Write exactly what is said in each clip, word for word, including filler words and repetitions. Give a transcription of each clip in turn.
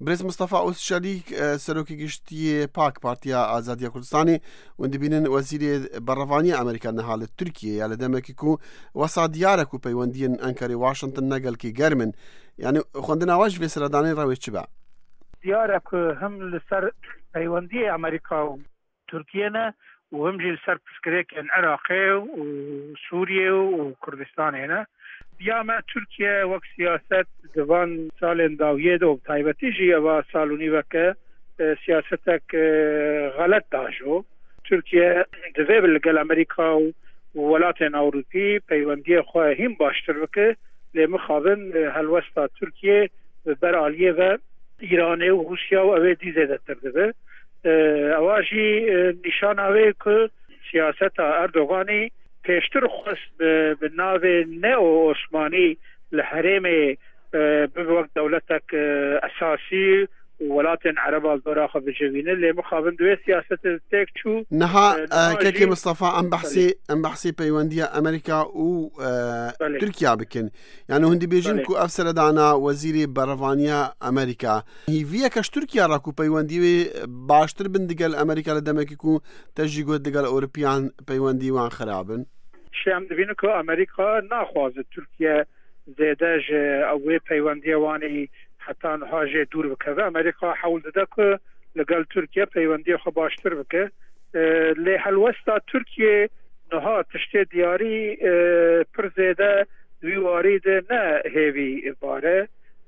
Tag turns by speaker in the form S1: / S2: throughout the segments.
S1: برز مصطفى اوس شەریک سەرۆکی گشتی پاک پارتیا ئازادیە کوردستانی و دەبینن وەزیری بەڕەوانیە ئەمریکا نەهالە تورکیە یا لە دەمێکی و وەسا دیارێک و پەیوەندیên ئەنکەری واشنگتن نەگەلکی گەرمن یعنی خوێندناوەش vê سەردانەی ڕەوێ چ بە
S2: دیارێک هەم لەسەر پەیوەندی ئەمریکا و تورکیەنە و هەم جی لەسەر پشکرێکێن عێراقێ و سووریێ و کوردستانێنە دیامە تورکیە وەک سیاست دەوان ساڵێن داویێدە و تایبەتیژی ئەوە ساڵونیوەکە سیاستێک غەلەت داژۆ تورکیە دەوێ لەگەڵ ئەمریکا و وڵاتێن ئەوروپی پەیوەندیە خۆ هیم باشتر بکە لێ مخابن هەلوەستا تورکیە بەر ئالیێڤە ئیرانێ و رووسیا و ئەوێ دی زێدەتر دەبێ ئەواژی نیشاناوێ کە سیاسەتا ئەردۆغانی پێشتر خست bi navê neo-Osmanî li herêmê bivek dewletek esasî û welatên Ereb aldora xwe bicivînin lê mixabin divê siyasetê têk çû
S1: niha kekê Mustafa em behsê em behsê peywendiya Amerîka û Tirkiya bikin yani hûn dibêjin ku ev seredana wezîrê berevaniya Amerîka hîviyekeş Tirkiya ra ku peywendî wê baştir bin digel Amerîka li demekî ku te jî got digel Ewropiyan peywendî wan xirabin
S2: شام دبینه که امریکا نخوازه ترکیه زیده جه اوی پیوندی وانی حتی نها جه دور بکه امریکا حول داده که لگل ترکیه پیوندی خو باشتر بکه لی حلوستا ترکیه نها تشتی دیاری پر زیده دویواری ده نه هیوی باره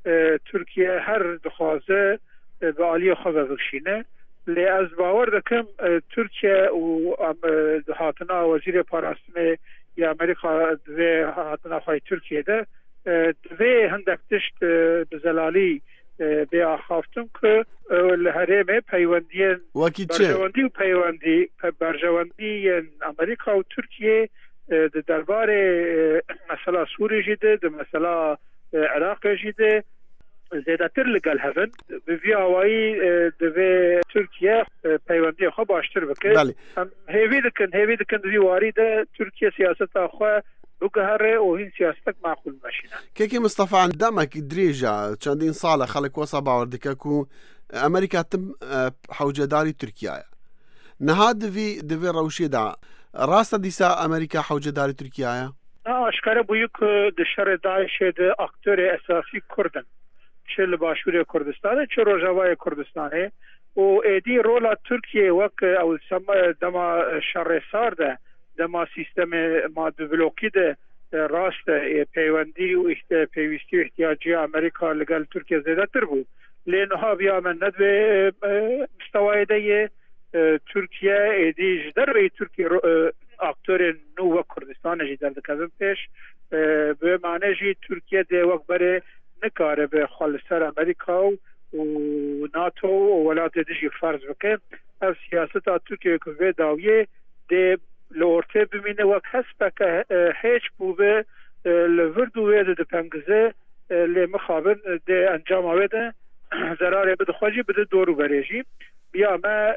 S2: ترکیه هر دخوازه به آلی خو بکشینه لی از باور دکم ترکیه و هاتنا وزیر پاراستمه یا امریکا دوی هاتنا خواهی ترکیه ده دوی هندک تشت بزلالی به آخافتم که لحرمه پیوندی برجواندی و پیوندی برجواندی امریکا و ترکیه ده دربار مثلا سوری جیده ده مثلا عراق جیده زیادتر لگل هفن به وی آوایی دوی ترکیه پیوندی خواه باشتر بکن هیوی دکن هیوی دکن دوی واری ده ترکیه سیاست آخواه بگهره و هین سیاستک معقول ماشینه
S1: كيكي مصطفى عندمك دريجة چندين صالة خلق وصا باوردكاكو أمريكا تم حوجداري تركيا نها دوی دوی روشي دا راست ديسا أمريكا حوجداري تركيا
S2: اه اشکره بویو که دشار داعش ده اکتور اساسی کردن چه لباشور کردستانه چه روجاوای کردستانه و ایدی رولا ترکیه وک او سما دما شر سارده دما سیستم ما دیولوکی ده راست پیوندی و پیوستی احتیاجی امریکا لگل ترکیه زیاده تر بود لینها بیا من ندوه مستوای ده ترکیه ایدی جدر به ترکیه اکتور نو و کردستان جدر دکذن پیش به معنی جی ترکیه ده وقت بره نکاره به خالصر امریکا و ناتو و ولات دیجی فرض بکن از سیاست ترکیه که به داویه ده لورته بمینه وقت حسب که هیچ بوده لورد ویده ده پنگزه لی مخابن ده انجام ویده ضراره بده خواجی بده دورو بریجی بیا ما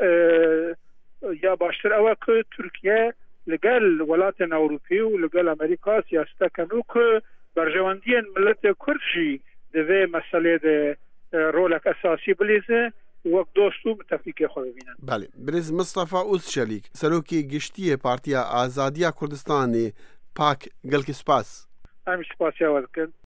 S2: یا باشتر اوه که ترکیه لگل ولات اوروپی و لگل امریکا سیاست کنو که برجواندین ملت کردشی دوی مسئله ده رولک اساسی بلیزه وقت دوستو متفقی خود بینن.
S1: بله برز مصطفى اوس شلیک سروکی گشتی پارتیا آزادیا کردستانی پاک گلک سپاس
S2: همیشه سپاسی آوازکن